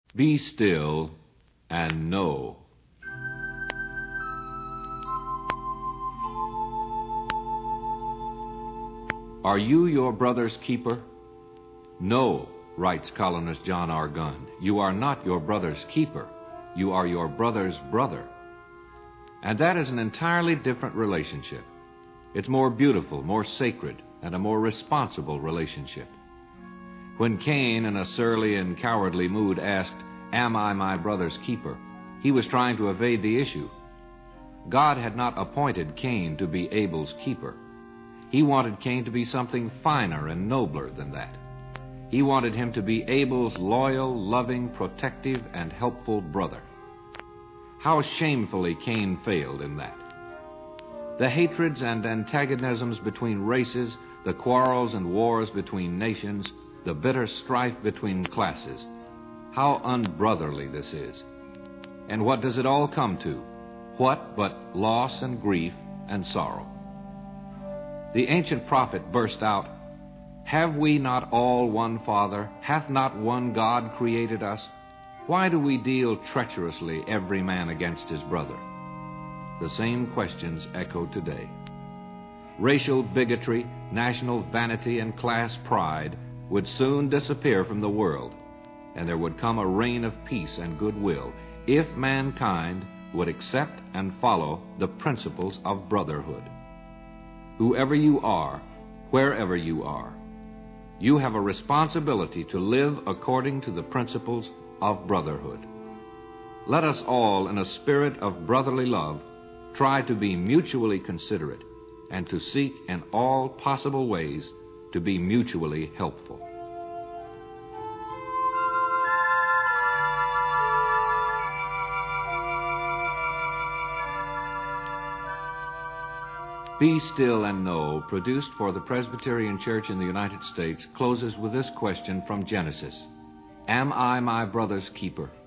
Be still and know. Are you your brother's keeper? No, writes columnist John R. Gunn. You are not your brother's keeper. You are your brother's brother. And that is an entirely different relationship. It's more beautiful, more sacred, and a more responsible relationship. When Cain, in a surly and cowardly mood, asked, "Am I my brother's keeper?" he was trying to evade the issue. God had not appointed Cain to be Abel's keeper. He wanted Cain to be something finer and nobler than that. He wanted him to be Abel's loyal, loving, protective, and helpful brother. How shamefully Cain failed in that. The hatreds and antagonisms between races, the quarrels and wars between nations, the bitter strife between classes. How unbrotherly this is. And what does it all come to? What but loss and grief and sorrow? The ancient prophet burst out, "Have we not all one Father? Hath not one God created us? Why do we deal treacherously every man against his brother?" The same questions echo today. Racial bigotry, national vanity, and class pride would soon disappear from the world, and there would come a reign of peace and goodwill if mankind would accept and follow the principles of brotherhood. Whoever you are, wherever you are, you have a responsibility to live according to the principles of brotherhood. Let us all, in a spirit of brotherly love, try to be mutually considerate and to seek in all possible ways to be mutually helpful. Be Still and Know, produced for the Presbyterian Church in the United States, closes with this question from Genesis: Am I my brother's keeper?